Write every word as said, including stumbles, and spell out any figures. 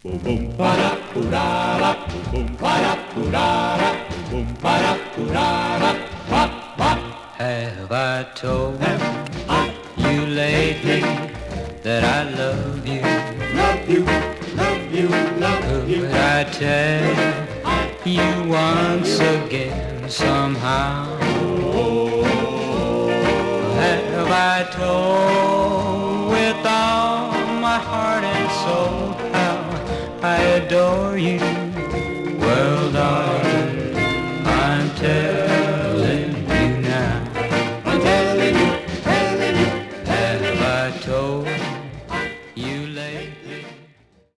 Boom boom para purara, boom boom para purara, boom boom para purara, pop pop. Have I told you lately that I love you? Love you, love you, love you. Could I tell you once again somehow? Have I told